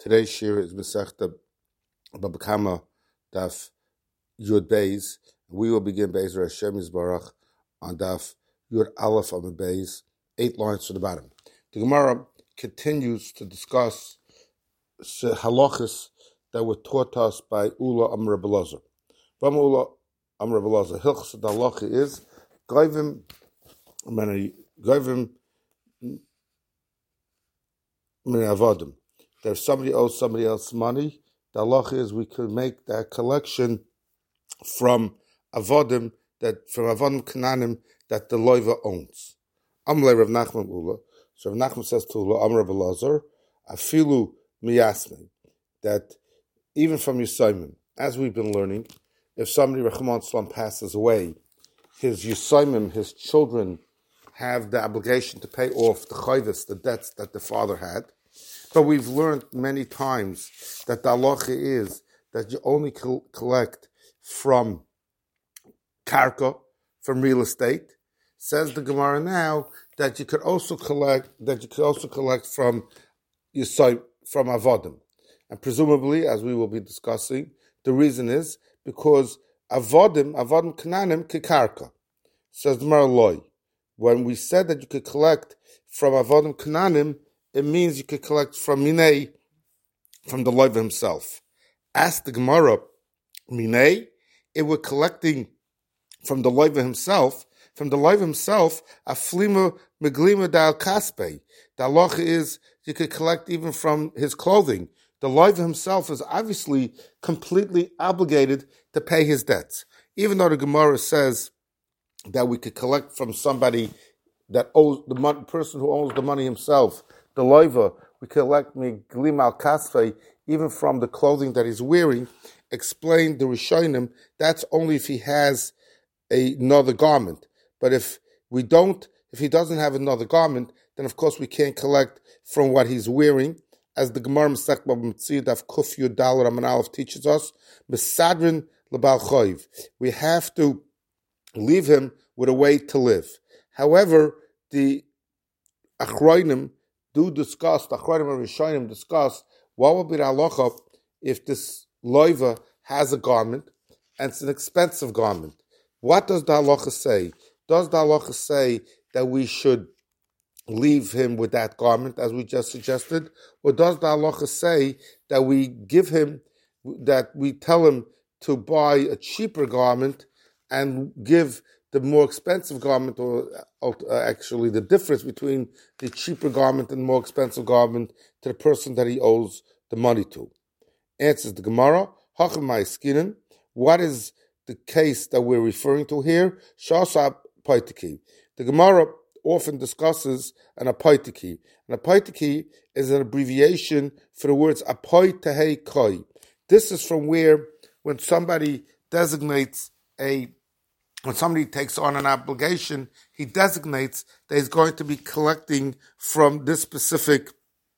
Today's shir is Masechta Baba Kama Daf Yud Beis. We will begin Be'ezer Hashem Yisbarach on Daf Yud Aleph on the Beis, 8 lines from the bottom. The Gemara continues to discuss halachas that were taught us by Ula Amr Belazar. From Ula Amr Belazar, Hilchas the halacha is Goivim Min Avodim. That if somebody owes somebody else money, the halacha is we could make that collection from Avodim, Kananim, that the loiva owns. Amle Rav Nachman Ula. So Rav Nachman says to Ula Amr Belazar, Afilu miyasmin, that even from Yisayim, as we've been learning, if somebody Rachman Salam passes away, his Yisayim, his children, have the obligation to pay off the chayvus, the debts that the father had. But we've learned many times that the halacha is that you only collect from karka, from real estate. Says the Gemara now that you could also collect from Yisayim, from Avodim. And presumably, as we will be discussing, the reason is because Avodim Kananim Kekarka. Says the Gemara Loi. When we said that you could collect from Avodim Kananim, it means you could collect from Minei, from the loiva himself. Ask the Gemara, Minei, it were collecting from the loiva himself. From the loiva himself, Aflima Meglima Dal Kaspe. The halacha is you could collect even from his clothing. The loiva himself is obviously completely obligated to pay his debts. Even though the Gemara says that we could collect from somebody that owes the person who owns the money himself, the loiva, we collect Meglim al Kasfe, even from the clothing that he's wearing. Explain the Rishonim, that's only if he has another garment. But if he doesn't have another garment, then of course we can't collect from what he's wearing. As the Gemara Masech Bava Metzia Daf Kuf Yud Daled Amud Aleph teaches us, Mesadrin Lebal Choiv. We have to leave him with a way to live. However, the Achronim and Rishonim discuss what will be the halacha if this loiva has a garment and it's an expensive garment. What does the halacha say? Does the halacha say that we should leave him with that garment, as we just suggested, or does the halacha say that we tell him to buy a cheaper garment and give the more expensive garment, or actually the difference between the cheaper garment and the more expensive garment, to the person that he owes the money to? Answers the Gemara, Hachamai Skinan. What is the case that we're referring to here? Shasa Paitiki. The Gemara often discusses an apaitiki. An apaitiki is an abbreviation for the words apai tehei koi. This is from where, when somebody takes on an obligation, he designates that he's going to be collecting from this specific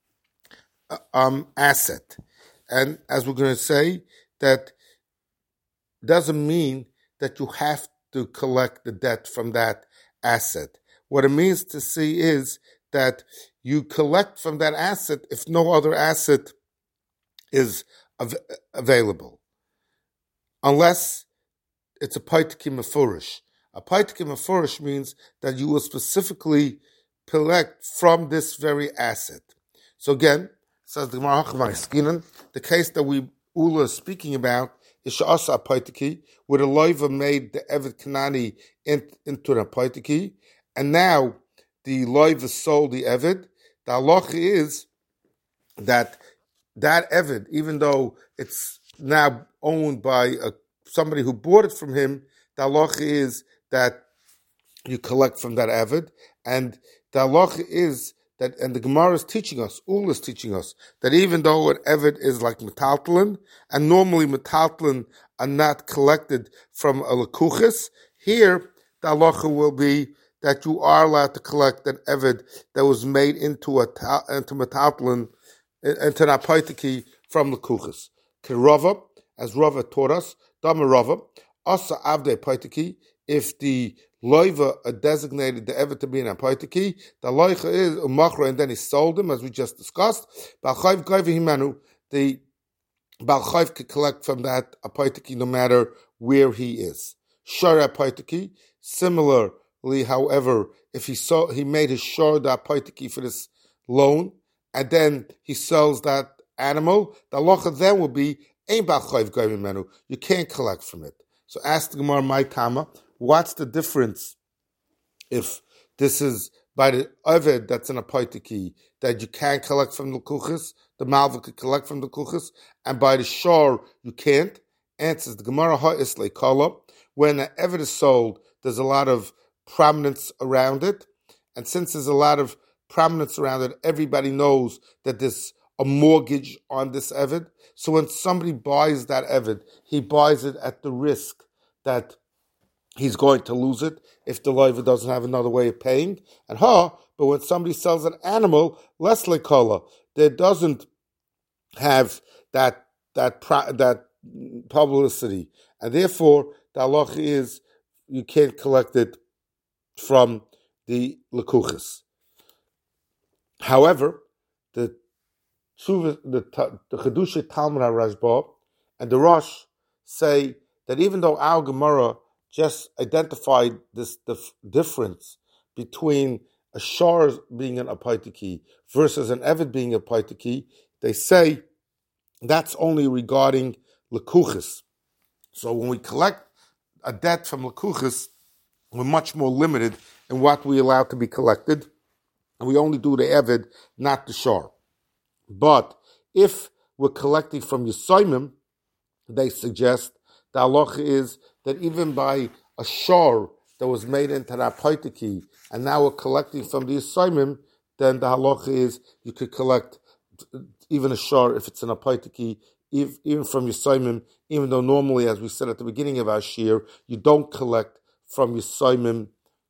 asset. And as we're going to say, that doesn't mean that you have to collect the debt from that asset. What it means to see is that you collect from that asset if no other asset is available. Unless it's a paitiki mefurish. A paitiki mefurish means that you will specifically collect from this very asset. So again, says the Gemara Hachamai Skinan, the case that Ula is speaking about is Sha'asa paitiki, where the loiva made the Eved Kanani into an paitiki, and now the loiva sold the Eved. The halacha is that Eved, even though it's now owned by somebody who bought it from him, the halacha is that you collect from that Eved, and the halacha is that, and the Gemara is teaching us, Ula is teaching us, that even though an Eved is like metaltalin, and normally metaltalin are not collected from a lekuchis, here the halacha will be that you are allowed to collect an Eved that was made into metaltalin, into an apaitiki from lekuchis. Kerava, as Rava taught us, Dama Rava, Asa Avde Paitiki, if the loiva designated the Eved to be an apaitiki, the loicha is umachra, and then he sold him, as we just discussed. the Baal Chayv could collect from that apoitiki no matter where he is. Shor apoitiki, similarly, however, if he made his shor the apoitiki for this loan, and then he sells that animal, the halacha then will be ein Baal Chayv goyim menu. You can't collect from it. So ask the Gemara, my Tama, what's the difference if this is by the Oved that's in a Paitiki that you can't collect from the Kuchas, the Malva could collect from the Kuchas, and by the Shor you can't? Answers the Gemara Ha'isle Kala. When an Eved is sold, there's a lot of prominence around it, and since there's a lot of prominence around it, everybody knows that there's a mortgage on this Eved. So when somebody buys that Eved, he buys it at the risk that he's going to lose it if the loiva doesn't have another way of paying. But when somebody sells an animal, less lekola, that doesn't have that publicity, and therefore the halacha is you can't collect it from the lekuchas. However, the Chedusha Talmud HaRashba and the Rosh say that even though our Gemara just identified this difference between a shor being an apaitiki versus an eved being a apaitiki, they say that's only regarding lekuchas. So when we collect a debt from lekuchas, we're much more limited in what we allow to be collected, and we only do the eved, not the shor. But if we're collecting from Yisoimim, they suggest the halacha is that even by a shor that was made into the apaitiki, and now we're collecting from the Yisoimim, then the halacha is you could collect even a shor if it's an apaitiki, even from Yisoimim, even though normally, as we said at the beginning of our shir, you don't collect from Yisoimim,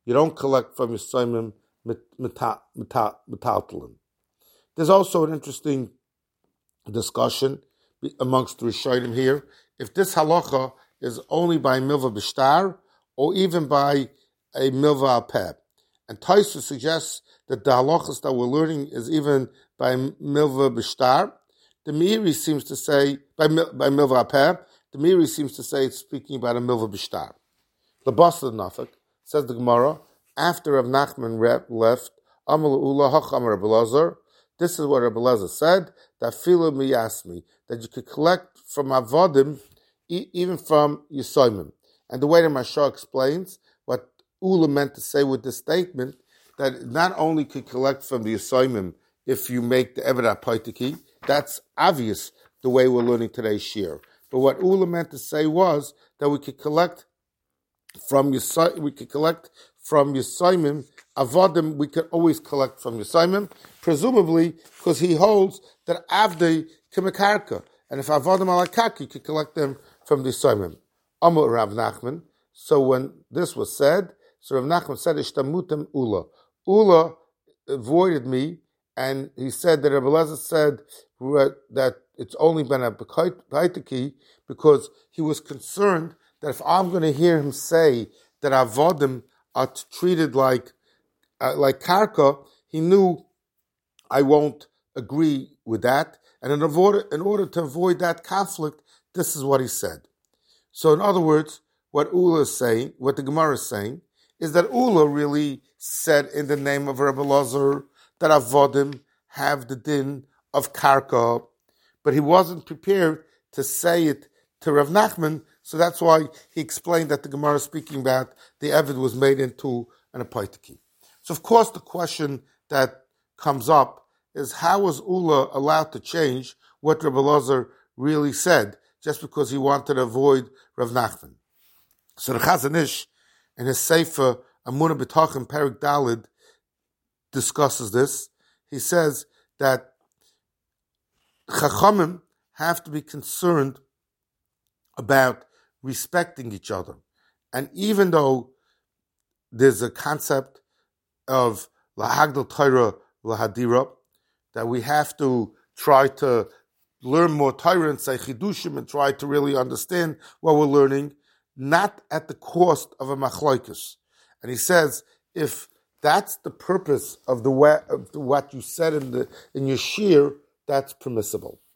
metaltalin. There's also an interesting discussion amongst the Rishonim here, if this halacha is only by milva b'shtar or even by a milva al-peh. And Taisa suggests that the halachas that we're learning is even by milva b'shtar. The Meiri seems to say, by milva al-peh, the Meiri seems to say it's speaking about a milva b'shtar. The Basel Nafik, says the Gemara, after Rav Nachman left, Amal Ula Hacham Rabbi Elazar, this is what Rabbi Elazar said, that Filo Miyasmi, that you could collect from Avodim, even from Yisoimim. And the way the Mashal explains what Ula meant to say with this statement, that not only could collect from the Yisoimim if you make the Eved HaPaitiki, that's obvious the way we're learning today's shir. But what Ula meant to say was that we could collect from Yisoimim, Avodim, we could always collect from Yisoimim, presumably because he holds that Avdei Kimekarka, and if Avodim Alakaki, you could collect them from the Yisoimim. Amar Rav Nachman, so when this was said, so Rav Nachman said, Ishtamutem Ula. Ula avoided me, and he said that Rabbi Elazar said that it's only been a B'kaitiki because he was concerned that if I'm going to hear him say that Avodim are treated like karka, he knew I won't agree with that. And in order to avoid that conflict, this is what he said. So in other words, what Ula is saying, what the Gemara is saying, is that Ula really said in the name of Rabbi Elazar that Avodim have the din of karka, but he wasn't prepared to say it to Rav Nachman, so that's why he explained that the Gemara is speaking about the Eved was made into an apaitiki. So of course the question that comes up is how was Ula allowed to change what Rabbi Elazar really said just because he wanted to avoid Rav Nachman? So the Chazon Ish in his Sefer Amunah B'Tachim Perik Dalid discusses this. He says that Chachamim have to be concerned about respecting each other. And even though there's a concept of lahagdil Torah lahadira, that we have to try to learn more Torah and say chidushim and try to really understand what we're learning, not at the cost of a machlokes. And he says, if that's the purpose of what you said in your shir, that's permissible.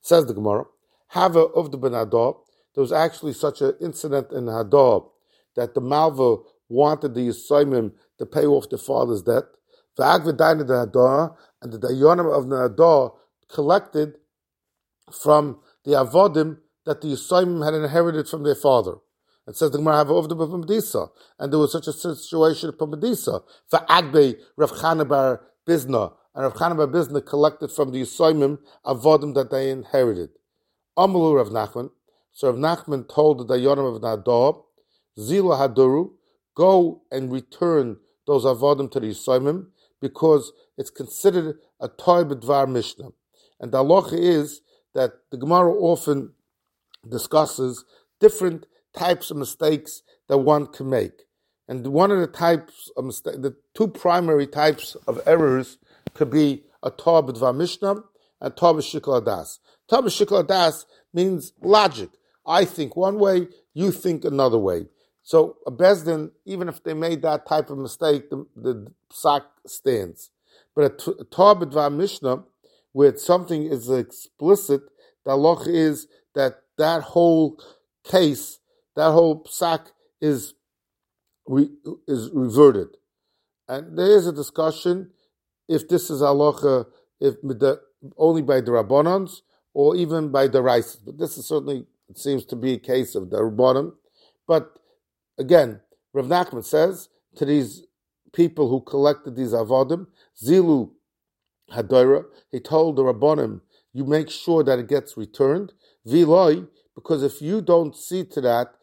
Says the Gemara, Hava of the Ben Hadar, there was actually such an incident in Hadar that the Malva wanted the Yisraelim to pay off the father's debt. The Agvedaina the Hadar, and the Dayanim of the Hadar collected from the Avodim that the Yisraelim had inherited from their father. It says the Gemara have of the Pamadisa, and there was such a situation of Pamadisa. For Agbe, Rav Chana bar Bizna, and Rav Chana bar Bizna collected from the Yisraelim Avodim that they inherited. Amalu Rav Nachman, so Rav Nachman told the Dayanim of Nadab, Zila Haduru, go and return those Avodim to the Yisraelim, because it's considered a Toy B'dvar Mishnah. And the halacha is that the Gemara often discusses different types of mistakes that one can make. And one of the types of mistakes, the two primary types of errors could be a Toy B'dvar Mishnah and Toy B'shikol Hadas. Toy B'shikol Hadas means logic. I think one way, you think another way. So a Bezdin, even if they made that type of mistake, the psak stands. But a Toy B'dvar Mishnah, where something is explicit, the halacha is that whole case, that whole psak is reverted. And there is a discussion if this is halacha, only by the Rabbanans or even by the Rices. But this is certainly, it seems to be a case of the Rabbanan. But again, Rav Nachman says to these people who collected these avodim, Zilu Hadora, he told the Rabbanim, you make sure that it gets returned. Viloi, because if you don't see to that,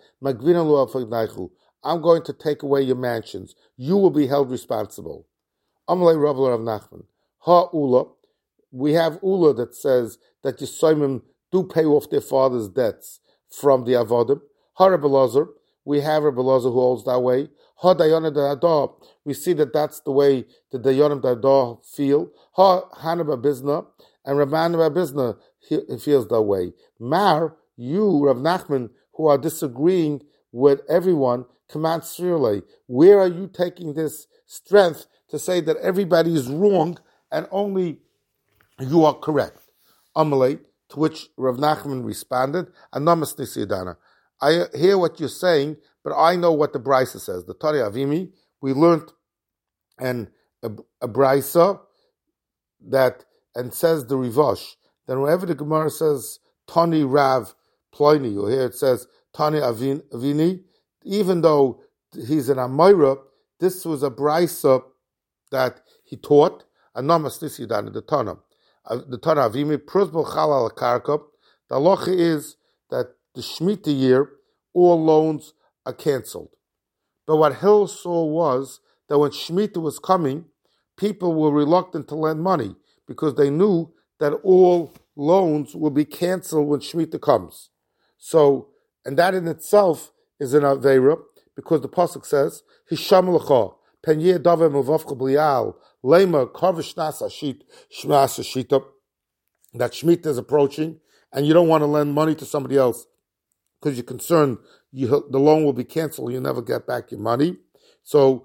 I'm going to take away your mansions. You will be held responsible. Amalei Rav Nachman. Ha Ula, we have Ula that says that Yisraelim do pay off their father's debts from the avodim. Ha Rebbe Elazar, we have Rebbe Elazar who holds that way. Ha Dayanim Hadar, we see that that's the way the Dayanim Hadar feel. Ha Hana bar Bizna, and Rav Hana bar Bizna he feels that way. Mar, you, Rav Nachman, who are disagreeing with everyone, command Srirle, where are you taking this strength to say that everybody is wrong and only you are correct? Amalei, to which Rav Nachman responded, Anamas Nisidana, I hear what you're saying, but I know what the Brisa says. The Tari Avimi, we learned and a Brisa that, and says the Rivash, then whenever the Gemara says Tani Rav Ploini, or here it says Tani Avini, even though he's an Amira, this was a Brisa that he taught, Anamas Nisidana, the Tana. The Tana Avimi, Prusbal Chalal Karka, the halacha is that the Shemitah year, all loans are cancelled. But what Hill saw was that when Shemitah was coming, people were reluctant to lend money because they knew that all loans will be cancelled when Shemitah comes. So, and that in itself is an Aveira, because the Pasuk says, Hisham l'cha, pen yeh daveh muvavcha b'lial, lema karvish nas ashit, shmas ashita, that Shemitah is approaching, and you don't want to lend money to somebody else because you're concerned the loan will be canceled, you'll never get back your money. So,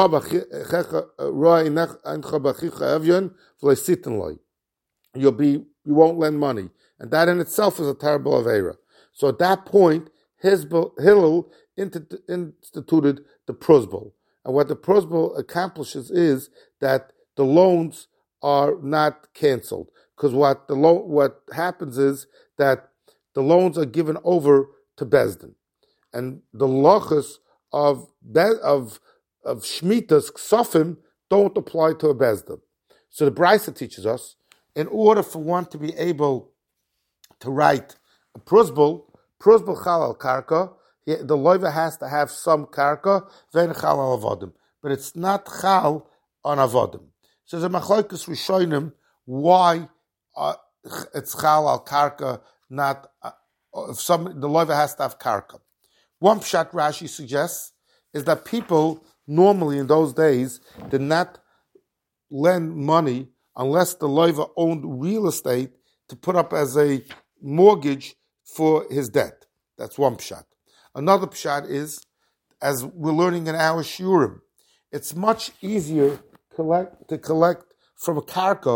you won't lend money. And that in itself is a terrible Aveira. So at that point, Hillel instituted the Prusbal. And what the Prusbal accomplishes is that the loans are not canceled. Because what happens is that the loans are given over to Bezdin. And the lachas of Shemitah's Ksafim don't apply to a Bezdin. So the Brisa teaches us, in order for one to be able to write a Prusbal Chalal Karka, the loiva has to have some Karka, then Chalal Avodim. But it's not Chal on Avodim. So there's a Machlokes Rishonim why it's Chalal Karka, not if the loiva has to have Karka. One pshat Rashi suggests is that people normally in those days did not lend money unless the loiva owned real estate to put up as a mortgage for his debt. That's one pshat. Another pshat is, as we're learning in our shiurim, it's much easier to collect from a karka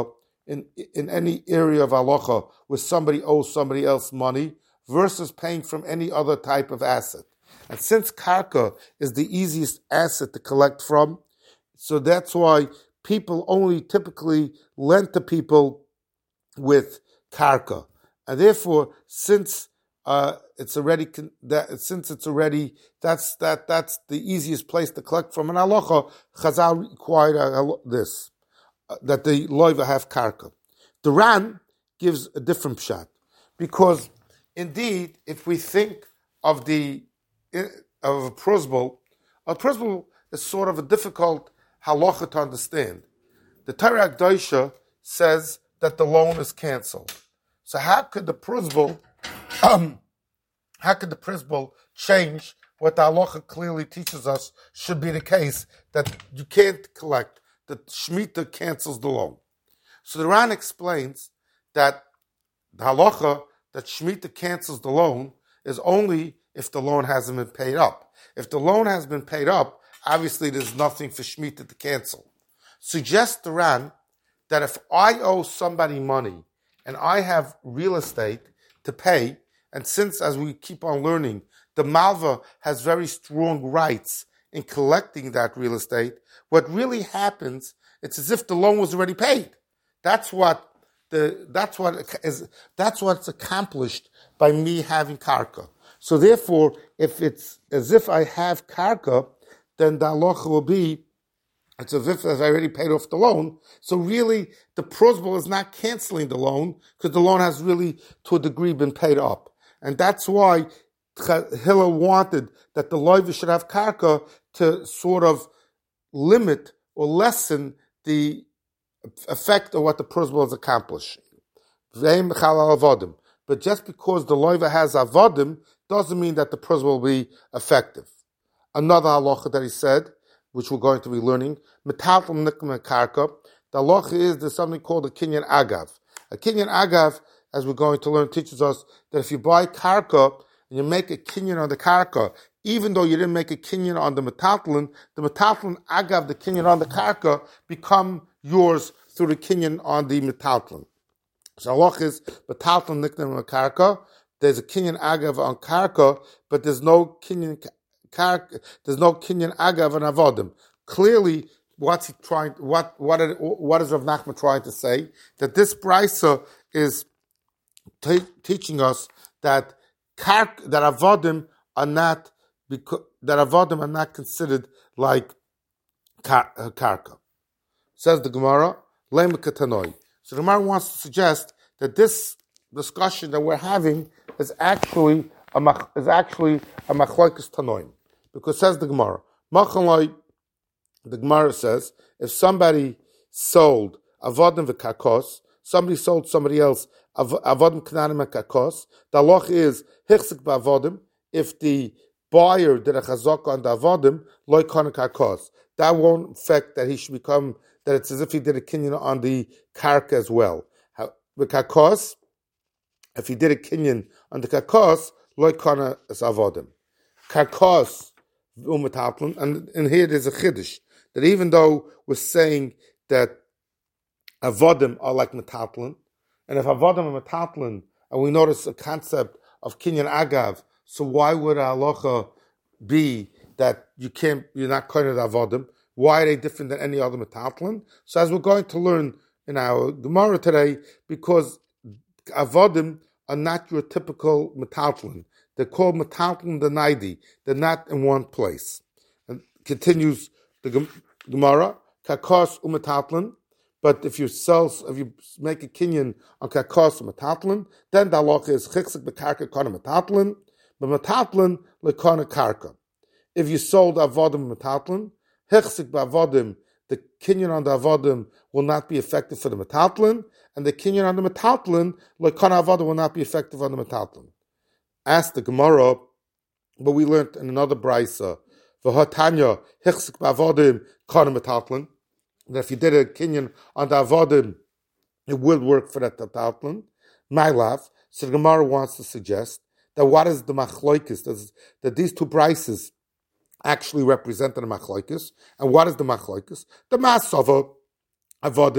in any area of halacha where somebody owes somebody else money versus paying from any other type of asset. And since karka is the easiest asset to collect from, so that's why people only typically lend to people with karka. And therefore, since that's the easiest place to collect from an halacha, Chazal required this, that the loiva have karka. The Ran gives a different pshat, because indeed, if we think of a prosbul is sort of a difficult halacha to understand. The Torah Akdosha says that the loan is canceled. So how could the prosbul change what the halacha clearly teaches us should be the case, that you can't collect, that Shemitah cancels the loan? So the Ran explains that the halacha that Shemitah cancels the loan is only if the loan hasn't been paid up. If the loan has been paid up, obviously there's nothing for Shemitah to cancel. Suggests the Ran that if I owe somebody money and I have real estate to pay, and since, as we keep on learning, the Malva has very strong rights in collecting that real estate, what really happens, it's as if the loan was already paid. That's what's accomplished by me having karka. So therefore, if it's as if I have karka, then the halacha will be, it's as if I already paid off the loan. So really, the prosbul is not canceling the loan, because the loan has really, to a degree, been paid up. And that's why Hillel wanted that the loiva should have karka to sort of limit or lessen the effect of what the prosbul is accomplishing. But just because the loiva has avodim doesn't mean that the prosbul will be effective. Another halacha that he said, which we're going to be learning, metalton nikma karka. The halacha is there's something called a kinyan agav. A kinyan agav, as we're going to learn, teaches us that if you buy karka and you make a kinyan on the karka, even though you didn't make a kinyan on the metalton agav, the kinyan on the karka, become yours through the kinyan on the metalton. So halacha is metalton nikma karka. There's a kinyan agav on karka, but there's no kinyan agav and avodim. Clearly, what is Rav Nachman trying to say? That this brisa is teaching us that avodim are not considered like karka. Says the Gemara, lema katanoi. So the Gemara wants to suggest that this discussion that we're having is actually a machlokes tanoim. Because says the Gemara, the Gemara says, if somebody sold avodim v'karkos, somebody sold somebody else avodim knanim and karkos, the halacha is hichzik ba'avodim. If the buyer did a chazaka on the avodim, loy kana karkos, that won't affect that he should become, that it's as if he did a kinyan on the karka as well. With karkos, if he did a kinyan on the karkos, loy kana is avodim. Karkos and here there's a chiddush, that even though we're saying that avodim are like metatlan, and if avodim are metatlan, and we notice a concept of kinyan agav, so why would halacha be that you're not kind of avodim? Why are they different than any other metatlan? So as we're going to learn in our Gemara today, because avodim are not your typical metatlan. They're called metalton the naidi. They're not in one place. And continues the Gemara, kakos umetalton. But if you make a kinyan on kakos umetalton, then the halacha is chiksik bekarka kana metalton, but metalton lekana karka. If you sold avodim metalton, chiksik ba'avodim, the kinyan on the avodim will not be effective for the metalton, and the kinyan on the metalton lekana avodim will not be effective on the metalton. Asked the Gemara, but we learned in another brisa, v'hatanya hichzik ba'avodim kana metalton, that if you did a kinyan on the avodim, it will work for that metalton. My laugh. So the Gemara wants to suggest that what is the machlokes? That these two brises actually represent the machlokes, and what is the machlokes? The masava avodim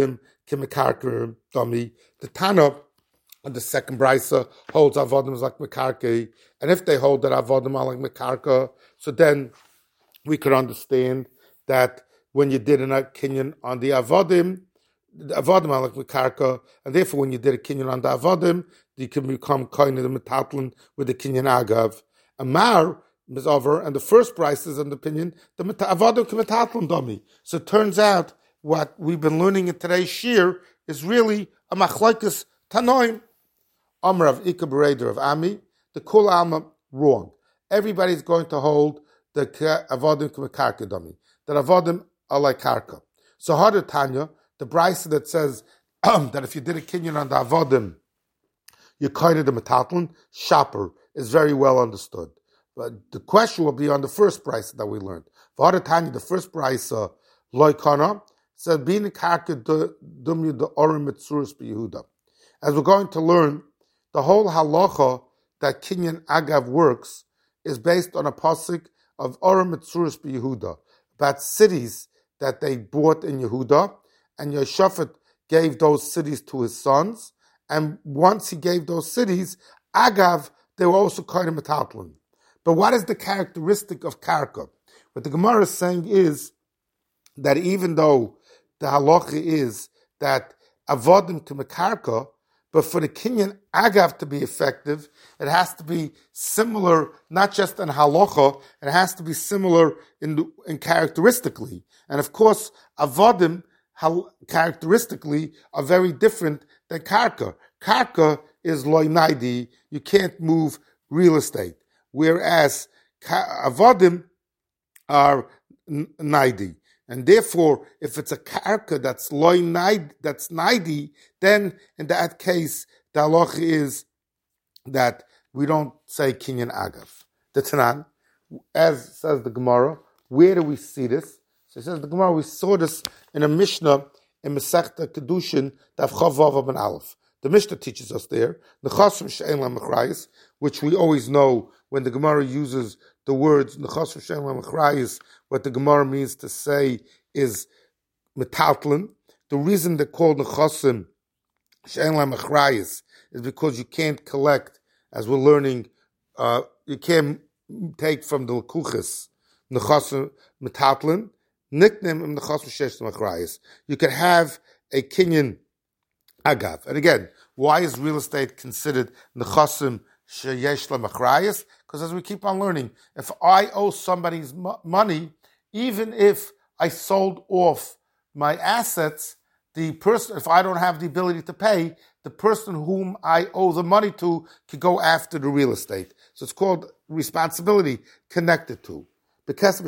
Kimekarka dummy. The Tana on the second brisa holds avodim like mekarke, and if they hold that avodim are like mekarka, so then we could understand that when you did a kinyan on the avodim are like mekarka, and therefore when you did a kinyan on the avodim, you can become kind of the metatlin with the kinyan agav. Amar is over, and the first price is an opinion the avodim k'metatlin dummy. So it turns out what we've been learning in today's shir is really a machlokes tanoim. Amar of Ika Bereder of Ami, the Kul Alma wrong. Everybody's going to hold the avodim k'mekarka dummy. That avodim are like karka. So harder Tanya, the brisa that says that if you did a kinyan on the avodim, you kind of the metatlin, shopper, is very well understood. But the question will be on the first brisa that we learned. Harder Tanya, the first brisa, loikana, said being a karka dumyu the orim mitzuris b'Yehuda. As we're going to learn, the whole halacha that kinyan agav works is based on a pasuk of Orim Mitzuris b'Yehuda, about cities that they bought in Yehuda, and Yehoshaphat gave those cities to his sons, and once he gave those cities, agav, they were also kind of metatlin. But what is the characteristic of karka? What the Gemara is saying is that even though the halacha is that avodim to mekarka, but for the kinyan agav to be effective, it has to be similar, not just in halacha, it has to be similar in characteristically. And of course, avodim characteristically are very different than karka. Karka is loinaidi, you can't move real estate, whereas avodim are naidi. And therefore, if it's a karka that's that's naidi, then in that case, the halacha is that we don't say kinyan agav. The Tanan, as says the Gemara, where do we see this? So it says the Gemara, we saw this in a Mishnah in Masechta Kedushin, Daf Chavav ben Aleph. The Mishnah teaches us there, Nechasim she'en la mechrayis, which we always know when the Gemara uses the words Nechasim she'en la mechrayis, what the Gemara means to say is metatlin. The reason they're called Nechasim she'en la mechrayis is because you can't collect, as we're learning, you can't take from the Lekuchis Nechasim metatlin, nickname im Nechasim she'en la mechrayis. You can have a kinyan agav. And again, why is real estate considered nechasim sheyesh lemachrayis? Because as we keep on learning, if I owe somebody's money, even if I sold off my assets, the person, if I don't have the ability to pay, the person whom I owe the money to could go after the real estate. So it's called responsibility connected to. Because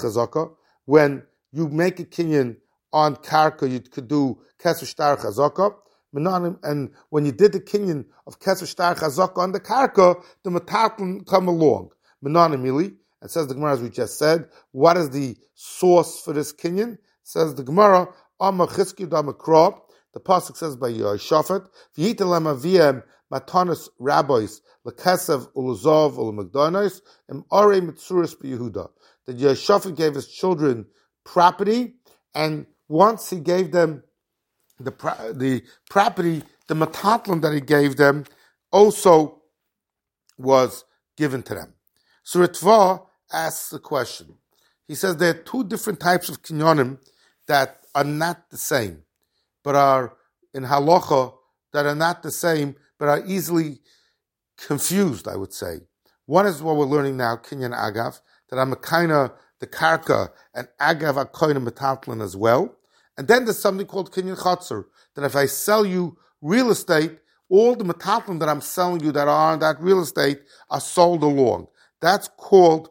when you make a kinyan on karka, you could do kesef shtar chazaka. And when you did the kinyan of kesef shtar chazaka on the karka, the metatlin come along. Menanimili, it says the Gemara, as we just said, what is the source for this kinyan? It says the Gemara, Amar Chizkiyu Damakra, the pasuk says by Yehoshaphat, V'yitalem aviem matanos rabbis lekesev uluzov ulemagdonos im orei mitzuris b'Yehuda. That Yehoshaphat gave his children property, and once he gave them the property, the metatlin that he gave them also was given to them. So Ritva asks the question. He says there are two different types of kinyonim that are not the same, but are in halacha that are not the same, but are easily confused, I would say. One is what we're learning now, kinyan agav, that I'm a kind of the karka and agav are kind of metatlin as well. And then there's something called kinyan chatzar, that if I sell you real estate, all the metatlin that I'm selling you that are on that real estate are sold along. That's called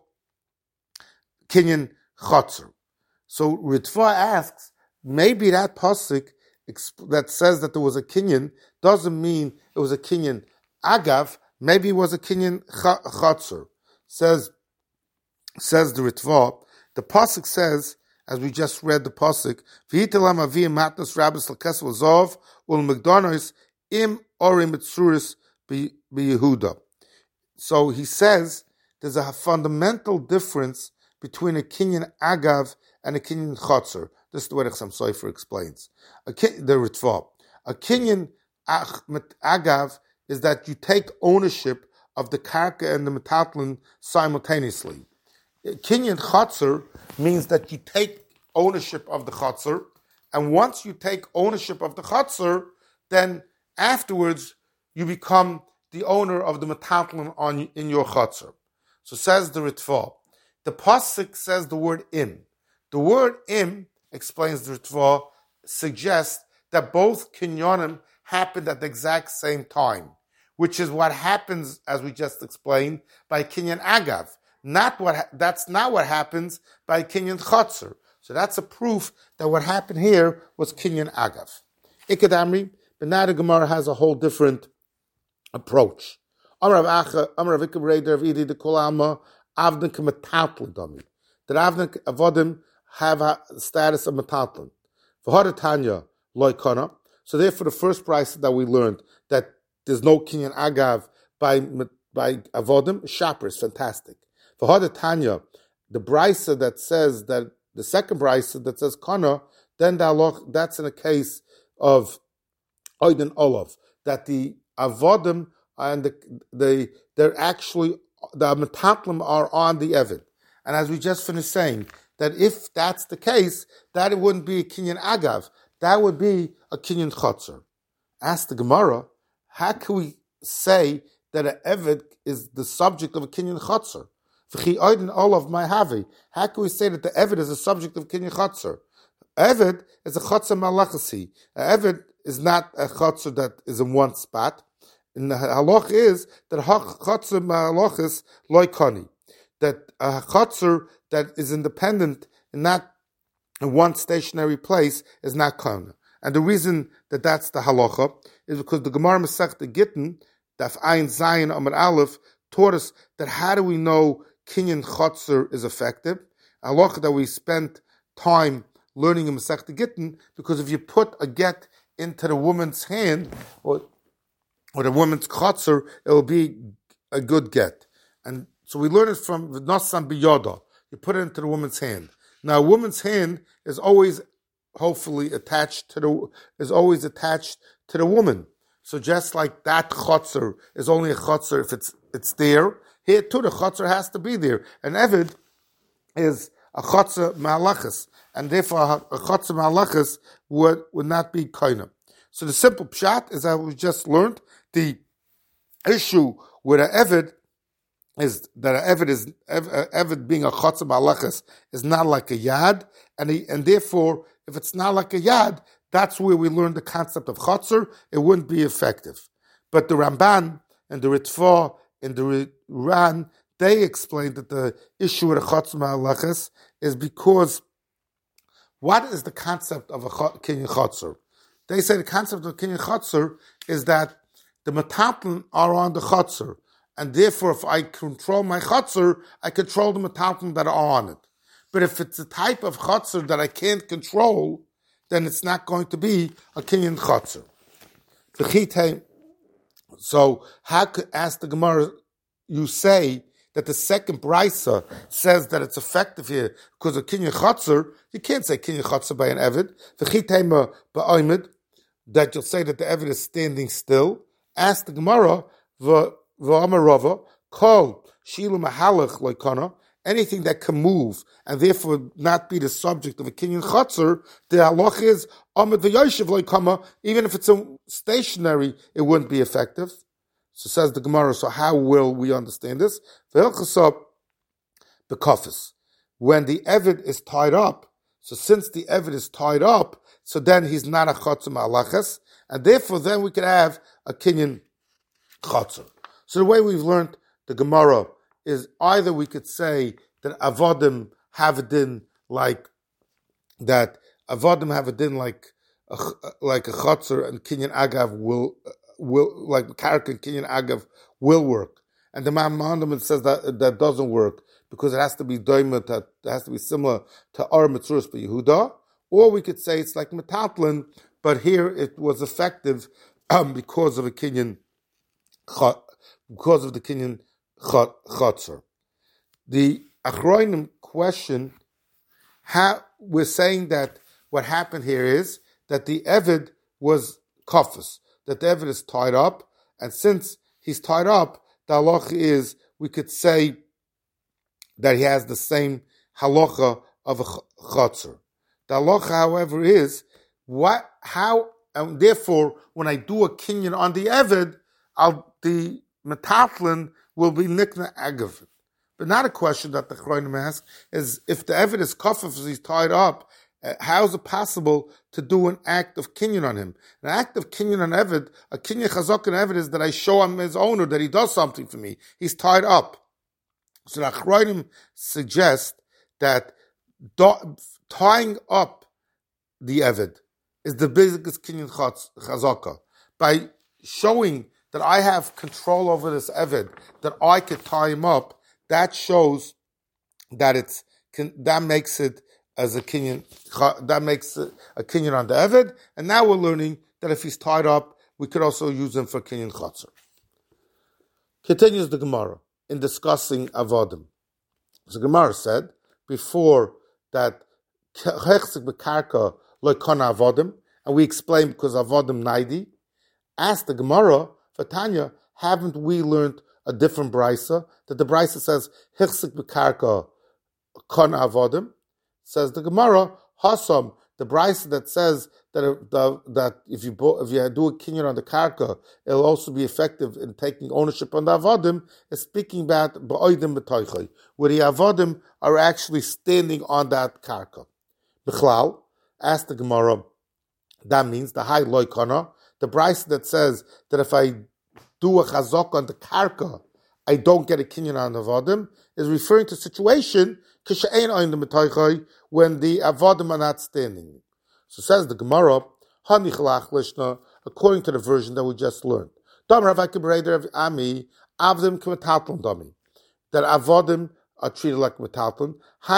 kinyan chatzar. So Ritva asks, maybe that pasuk that says that there was a kinyan doesn't mean it was a kinyan agav, maybe it was a kinyan chatzar. Says the Ritva, the pasuk says, as we just read the pasuk, V'yitelam avim matnas rabbis l'kesel azov u'l'megdonos im orim mitzuris b'Yehuda. So he says there's a fundamental difference between a kinyan agav and a kinyan chatzar. This is the way the Chassam Sofer explains. The Ritva. A kinyan agav is that you take ownership of the karka and the metatlin simultaneously. Kinyan chatzar means that you take ownership of the chatzar, and once you take ownership of the chatzar, then afterwards you become the owner of the metatlin in your chatzar. So says the Ritva. The pasuk says the word im. The word im, explains the Ritva, suggests that both kinyanim happened at the exact same time, which is what happens, as we just explained, by kinyan agav. That's not what happens by kinyan chatzar. So that's a proof that what happened here was kinyan agav. Ikadamri, but now the Gemara has a whole different approach. Amar Rav Acha, Amar Rav Ikab Rei Rav Idi, the Kol Alma, Avden K'metatl Dami. That Avden Avodim have a status of metatl. For Hadatanya Loikana. So therefore, the first price that we learned that there's no kinyan agav by avodim, shaper is fantastic. For Hadatanya, the brisa that says that the second brisa that says kana, then that's in a case of oiden olav, that the avodim and they're actually the metatlim are on the eved. And as we just finished saying, that if that's the case, that it wouldn't be a kinyan agav, that would be a kinyan chatzar. Ask the Gemara, how can we say that an eved is the subject of a kinyan chatzar? How can we say that the eved is a subject of kinyan chatzar? Eved is a chatzar malachasi. An eved is not a chatzar that is in one spot. And the halach is that chatzar malachas loikani, that a chatzar that is independent and not in one stationary place is not kana. And the reason that that's the halacha is because the Gemara Masechta Gittin, Daf Ayin Zayin Amar Aleph, taught us that how do we know kinyan chatzar is effective? Halacha that we spent time learning in Masechta Gittin, because if you put a get into the woman's hand or the woman's chatzar, it will be a good get. And so we learn it from V'nosan Biyoda. You put it into the woman's hand. Now, a woman's hand is always, hopefully, attached to the woman. So just like that chatzar is only a chatzar if it's there, here too the chatzar has to be there. And Eved is a chatzar ma'alachas, and therefore a chatzar ma'alachas would not be kaina. So the simple pshat is that we just learned the issue with an Eved is that an Eved being a chatzar ma'alachas is not like a yad, and therefore if it's not like a yad, that's where we learn the concept of chatzar. It wouldn't be effective. But the Ramban and the Ritva and the Ran, they explain that the issue with a chatzar ma'alachas is because what is the concept of a kinyan chatzar? They say the concept of kinyan chatzar is that the metatlim are on the chatzar, and therefore if I control my chatzar, I control the metatlim that are on it. But if it's a type of chatzar that I can't control, then it's not going to be a kinyan chatzar. So how could, ask the Gemara, you say that the second brisa says that it's effective here because of kinyan chatzar? You can't say kinyan chatzar by an eved. V'chitema ba'oimid, that you'll say that the eved is standing still. Ask the Gemara, v'amarava, kol shilu mahalach loikana, anything that can move and therefore not be the subject of a kinyan chatzar, the halach is amid v'yoshev loikama, even if it's stationary, it wouldn't be effective. So says the Gemara, so how will we understand this? V'hilchasa b'kofis, when the eved is tied up, so since the eved is tied up, so then he's not a chatzar ma'alachas, and therefore then we could have a kinyan chatzar. So the way we've learned the Gemara is either we could say that avodim have a din like that, avodim have a din like a chatzar, and kinyan agav will like karka and kinyan agav will work, and the Maimonides says that doesn't work because it has to be doimet, that it has to be similar to Ar Mitzuras Yehuda, or we could say it's like metatlin, but here it was effective because of the kinyan chatzar. The Achronim question, how we're saying that what happened here is that the Eved was kafus, that the Eved is tied up, and since he's tied up, the halacha is, we could say that he has the same halacha of a chotzer. The halacha, however, is, and therefore, when I do a kinyan on the Eved, the metatlin will be nikna agav. But not a question that the Chronim ask is, if the Eved is kafuf, he's tied up, how is it possible to do an act of kinyan on him? An act of kinyan on Eved, a kinyan chazak on Eved, is that I show him his owner that he does something for me. He's tied up. So the Chronim suggest that tying up the Eved is the biggest kinyan chazaka. By showing that I have control over this Eved, that I could tie him up, that shows that that makes it as a kinyan, that makes it a kinyan on the Eved, and now we're learning that if he's tied up, we could also use him for kinyan chotzer. Continues the Gemara in discussing avodim. So the Gemara said before that hechzik bekarka loikana avodim, and we explained because avodim naidi. Asked the Gemara for Tanya, haven't we learned a different brisa, that the brisa says hechzik bekarka kon avodim? Says the Gemara, hasam, the brisa that says that if you do a kinyan on the karka, it'll also be effective in taking ownership on the avodim, is speaking about ba'oidim b'toichai, where the avodim are actually standing on that karka. Bichlal, asked the Gemara, that means the high loikana, the brisa that says that if I do a chazak on the karka, I don't get a kinyan on the avodim, is referring to a situation when the avodim are not standing. So says the Gemara, according to the version that we just learned, that avodim are treated like metalton.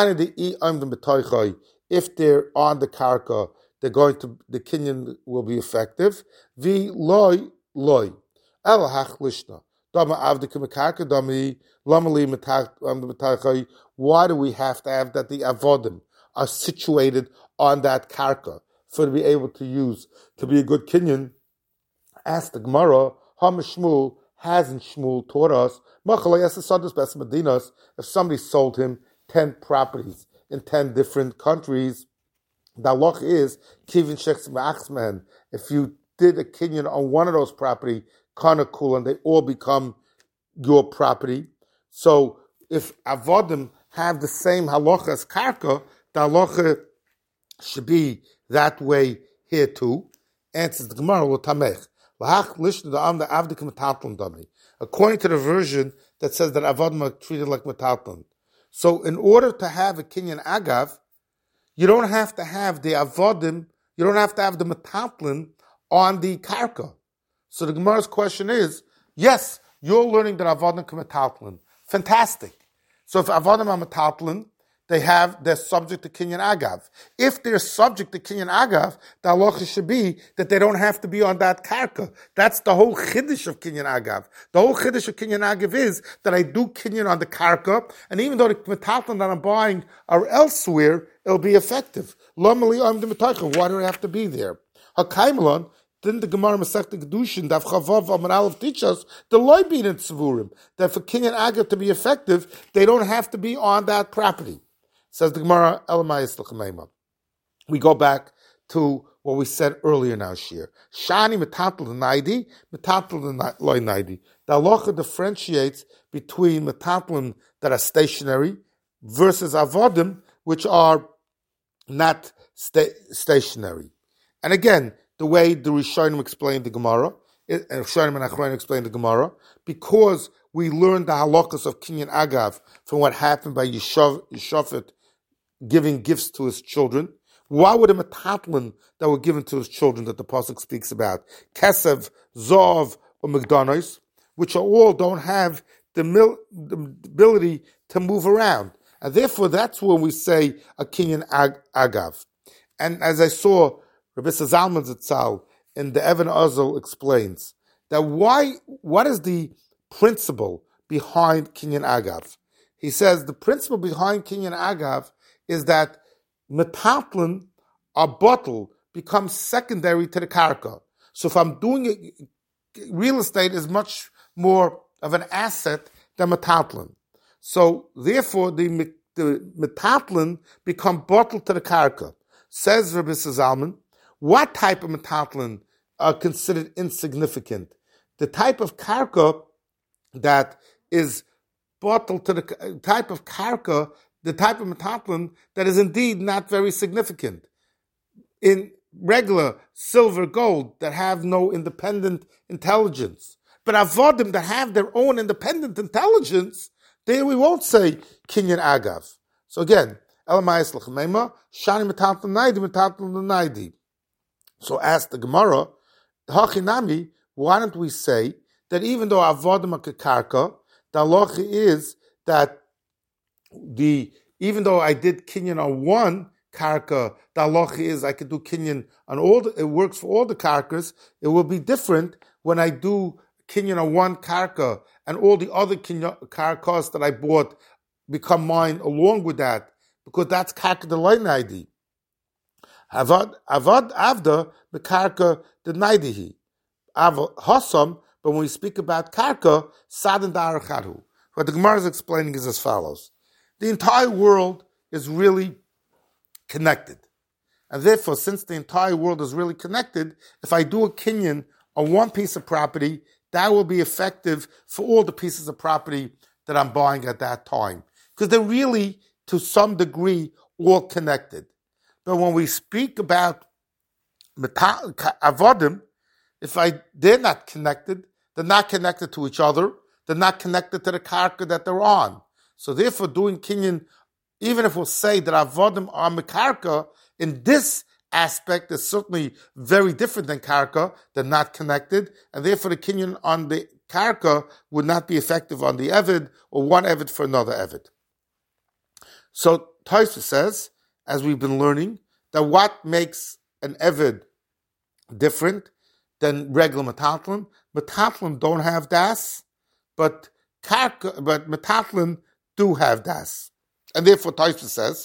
If they're on the karka, the kinyan will be effective. Why do we have to have that the avodim are situated on that karka for to be able to use to be a good kinyan? Ask the Gemara, Hamishmul, hasn't Shmuel taught us if somebody sold him 10 properties in 10 different countries, the halach is kivin shechs ma'achsman. If you did a kinyan on one of those property, kana cool, and they all become your property. So if avodim have the same halacha as karka, the halacha should be that way here too. Answers the Gemara will tamech. According to the version that says that avodim are treated like metalton. So in order to have a kinyan agav, you don't have to have the avodim, you don't have to have the metalton on the karka. So the Gemara's question is, yes, you're learning that avodim are metalton. Fantastic. So if avodim are metalton, they're subject to kinyan agav. If they're subject to kinyan agav, the halacha should be that they don't have to be on that karka. That's the whole chiddush of kinyan agav. The whole chiddush of kinyan agav is that I do kinyan on the karka, and even though the metalton that I'm buying are elsewhere, it'll be effective. Why do I have to be there? Hakaimelon, didn't the Gemara Masechta Kedushin Daf Chavav Amar Aleph teach us the loy bein in tzevurim, that for kinyan agav to be effective, they don't have to be on that property. Says the Gemara, Elamayis L'chameima. We go back to what we said earlier now, Shir. Shani metatel naidi, metatel loy naidi. The halacha differentiates between metatlim that are stationary versus avodim, which are not stationary. And again, the way the Rishonim explained the Gemara, Rishonim and Achronim explained the Gemara, because we learned the halachas of kinyan agav from what happened by Yeshafet giving gifts to his children. Why would a metatlin that were given to his children that the pasuk speaks about, kesev, zov, or megdanos, which all don't have the ability to move around, and therefore that's when we say a kinyan agav. And as I saw, Rabbi Zalman Zatzal in the Evan Ozel explains that what is the principle behind kinyan agav? He says the principle behind kinyan agav is that metatlin a bottle becomes secondary to the karka. So if I'm doing it, real estate is much more of an asset than metatlan. So therefore, the metatlan become bottled to the karka. Says Rabbi Zalman, what type of metatlan are considered insignificant? The type of karka that is bottled to the type of karka, the type of metatlan that is indeed not very significant. In regular silver, gold that have no independent intelligence. But avodim that have their own independent intelligence, there we won't say kinyan agav. So again, elamayis l'chmeima, shani metatlan naidi. So ask the Gemara, hachinami, why don't we say that even though avodim are kekarka, the halacha is that even though I did kinyan on one karka, the halacha is I could do kinyan on it works for all the karkas. It will be different when I do kinyan on one karka and all the other karkas that I bought become mine along with that, because that's karka the line ID. Avad avda the karka the naidihi. Hasam, but when we speak about karka, sadan da'arachadu. What the Gemara is explaining is as follows. The entire world is really connected. And therefore, since the entire world is really connected, if I do a kinyan on one piece of property, that will be effective for all the pieces of property that I'm buying at that time. Because they're really, to some degree, all connected. But when we speak about avodim, they're not connected, they're not connected to each other, they're not connected to the karka that they're on. So therefore, doing kinyan, even if we'll say that avodim are mekarka, in this aspect is certainly very different than karka, they're not connected, and therefore the kinyan on the karka would not be effective on the eved, or one eved for another eved. So Tosfos says, as we've been learning, that what makes an eved different than regular metatlan don't have das, but metatlan do have das. And therefore Tosfos says,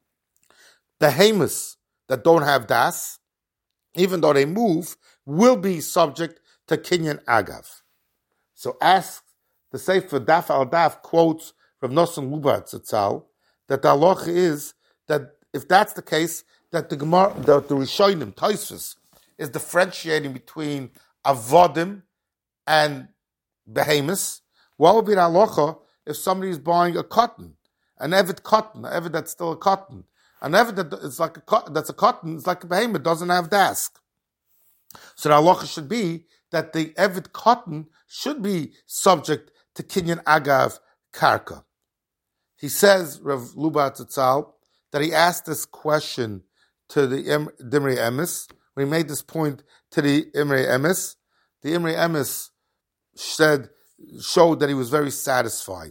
behemoths that don't have das, even though they move, will be subject to kinyan agav. So ask the Sefer Daf al Daf quotes from Nosson Lubar Tzitzal that the halacha is that if that's the case, that the Gemara, the Rishonim, Tosfos, is differentiating between avodim and behemoths. What would be the halacha if somebody is buying a cotton, an eved that's still a cotton? An eved that's a cotton is like a behemoth, doesn't have dask. So the halacha should be that the eved cotton should be subject to kinyan agav karka. He says, Rav Lubar Tzitzal, that he asked this question to the Dimrei Emes. When he made this point to the Imrei Emes, the Imrei Emes showed that he was very satisfied.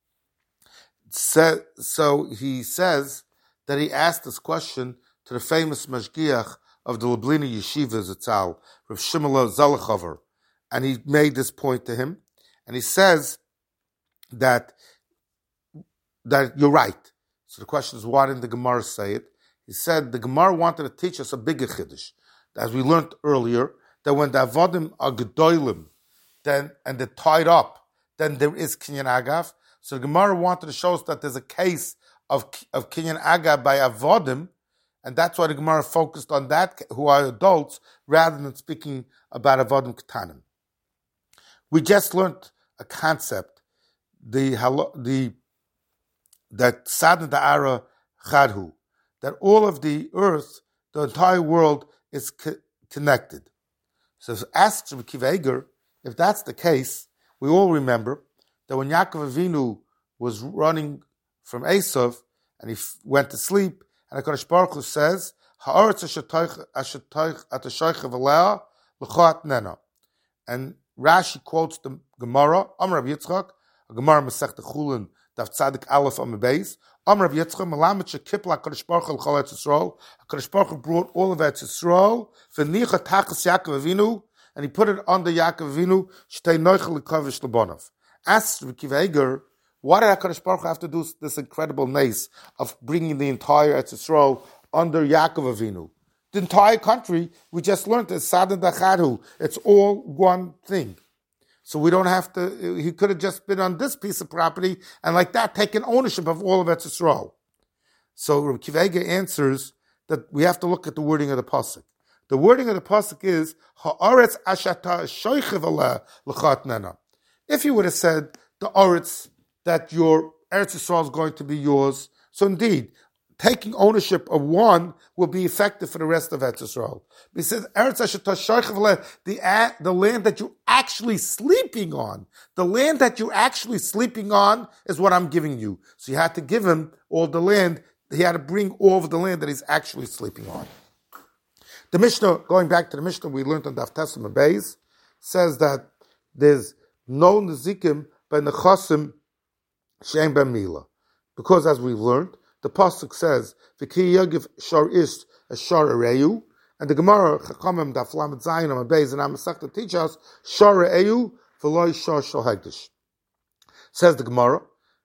So he says that he asked this question to the famous Mashgiach of the Lublina Yeshiva Zatzal, Rav Shimon Zalachover, and he made this point to him, and he says that you're right. So the question is, why didn't the Gemara say it? He said the Gemara wanted to teach us a bigger chiddush, as we learned earlier, that when the avodim are gedolim, and they're tied up, then there is kinyan agav. So the Gemara wanted to show us that there's a case of kinyan agav by avodim, and that's why the Gemara focused on that, who are adults, rather than speaking about avodim ketanim. We just learned a concept, that sadna da'ara chadhu, that all of the earth, the entire world, is connected. So ask Rabbi Akiva Eiger, if that's the case, we all remember that when Yaakov Avinu was running from Esav and he went to sleep, and HaKadosh Baruch Hu says, "Ha'aretz atashaychev alea l'chat nena," and Rashi quotes the Gemara, Amar Rabbi Yitzchak, a Gemara Masechta Chulin, Daf Tzadik Aleph on the base. Amar Rabbi Yitzchak, Melamed shekipla HaKadosh Baruch Hu l'chol Eretz Yisrael. HaKadosh Baruch Hu brought all of Eretz Yisrael, v'nicha tachas Yaakov Avinu, and he put it under Yaakov Avinu, shtei noichel l'kavish l'bonav. Asked Rabbi Akiva Eiger, why did HaKadosh Baruch Hu have to do this incredible nace of bringing the entire Eretz Yisrael under Yaakov Avinu? the entire country, we just learned that Sada Dachadu. It's all one thing. So we don't have to, he could have just been on this piece of property and like that taken ownership of all of Eretz Yisrael. So Rabbi Akiva Eiger answers that we have to look at the wording of the pasuk. The wording of the pasuk is Haaretz ashata shoichev aleh l'chatnena. If you would have said the Aretz that your Eretz Yisrael is going to be yours, so indeed taking ownership of one will be effective for the rest of Eretz Yisrael. He says Eretz ashata shoichev aleh, the land that you're actually sleeping on. The land that you're actually sleeping on is what I'm giving you. So you had to give him all the land. He had to bring all of the land that he's actually sleeping on. The Mishnah, going back to the Mishnah we learned on Daf Tesam Beis, says that there's no nezikim by nechasim she'en ben mila. Because as we've learned, the pasuk says, "V'ki yagiv shar ist a shar areyu," and the Gemara Chachamim Daf Lamed Zayin on Beis and Amasachta teach us shar areyu v'loy shar shal hagdish. Says the Gemara,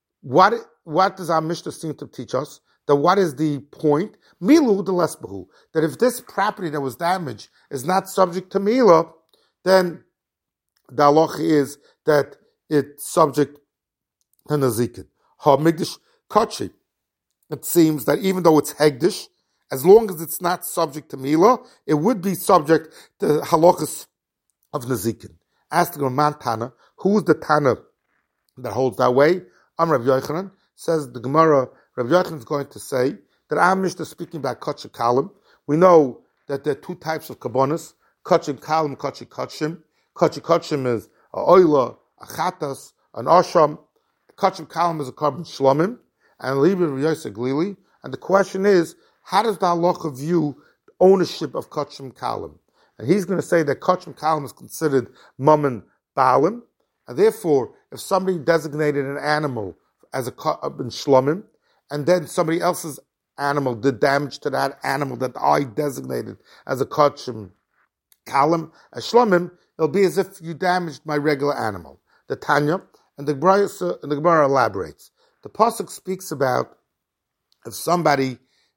what does our Mishnah seem to teach us? That what is the point? Milu de lesbahu. That if this property that was damaged is not subject to Mila, then the halacha is that it's subject to Nazikin. Ha-migdish kachi. It seems that even though it's hegdish, as long as it's not subject to Mila, it would be subject to halachas of Nazikin. Ask the Gemara Tana, who is the Tana that holds that way? Rav Yochanan, says the Gemara, Rav Yochanan is going to say that our Mishnah is speaking about Kachim Kalim. We know that there are two types of Kabbonis, Kachim Kalim, Kachim Kachim. Kachim Kachim is a Oila, a Chatas, an Asham. Kachim Kalim is a Carbon Shlomim, and Libir Yosef Glili. And the question is, how does the halacha view ownership of Kachim Kalim? And he's going to say that Kachim Kalim is considered Mammon Baalim, and therefore, if somebody designated an animal as a Carbon Shlomim, and then somebody else's animal did damage to that animal that I designated as a Kachim Kalim, a Shlomim, it'll be as if you damaged my regular animal. The Tanya, and the Gemara elaborates. The pasuk speaks about if somebody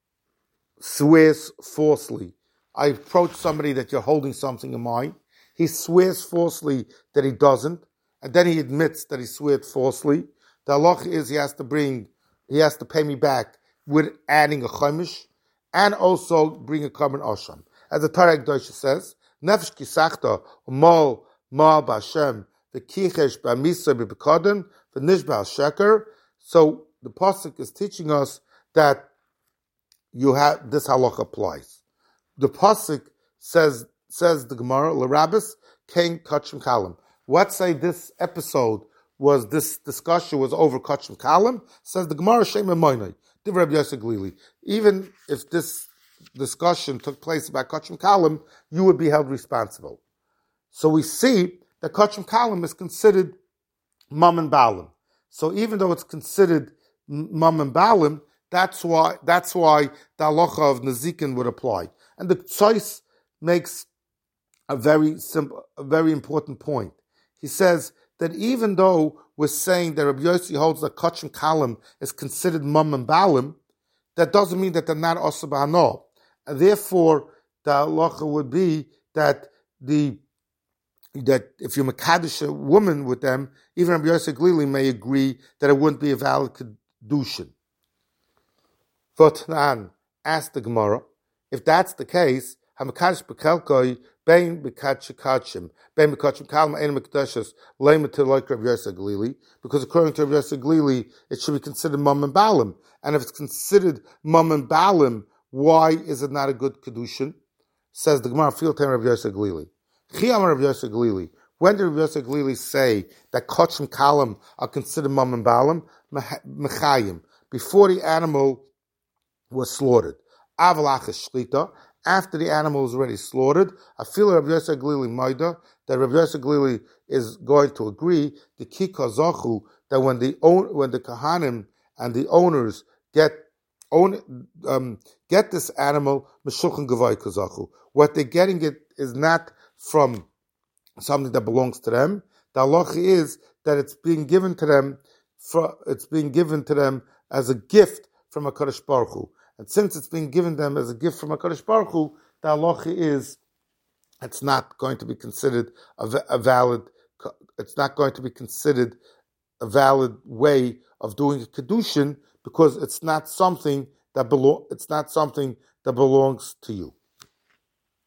swears falsely. I approach somebody that you're holding something in mind. He swears falsely that he doesn't, and then he admits that he sweared falsely. The halacha is he has to pay me back with adding a chaimish and also bring a carbon asham. As the Torah Kedosha says, Nefesh kisachta umal mal b'Hashem v'kichesh b'misah b'bekaden v'nish b'al-sheker. So the pasuk is teaching us that you have this halacha applies. The pasuk says the Gemara l'Rabbis King Kachim Kalim. What say this episode was this discussion was over Kachim Kalim? Says the Gemara Shem Emonai. Rabbi Yosef Glili. Even if this discussion took place about Kachim Kalim, you would be held responsible. So we see that Kachim Kalim is considered Mammon Baalim. So even though it's considered Mammon Baalim, that's why the halacha of Nazikin would apply. And the Tzos makes a very important point. He says that even though we're saying that Rabbi Yossi holds that Kachim Kalim is considered Mammon Baalim, that doesn't mean that they're not Asa B'Hano. And therefore, the halacha would be that if you Mekadosh a woman with them, even Rabbi Yosef Glili may agree that it wouldn't be a valid Kedushin. Votnan asked the Gemara, if that's the case, HaMekadosh B'Kelkoi Bein B'Kachim Bein B'Kachim Kalim Ein Mekadoshes Leima to like Rabbi Yosef Glili, because according to Rabbi Yosef Glili, it should be considered Mammon Baalim. And if it's considered Mammon Baalim, why is it not a good Kedushin? Says the Gemara, Fiel Ten Rabbi Yosef Glili. Chiyam Rabbi Yosef Glili. When did Rabbi Yosef Glili say that Kachim Kalim are considered Mammon Baalim? Mechayim. Before the animal was slaughtered. Avalach Shlita. After the animal was already slaughtered, I feel Rabbi Yosef Glili Maida, that Rabbi Yosef Glili is going to agree, the Kika Zachu, that when the Kahanim and the owners get this animal, Meshulchan Gavai Kazachu. What they're getting it is not from something that belongs to them. The halacha is that it's being given to them as a gift from HaKadosh Baruch Hu. And since it's being given them as a gift from HaKadosh Baruch Hu, the halacha is it's not going to be considered a valid. It's not going to be considered a valid way of doing a kedushin because it's not something that belongs to you.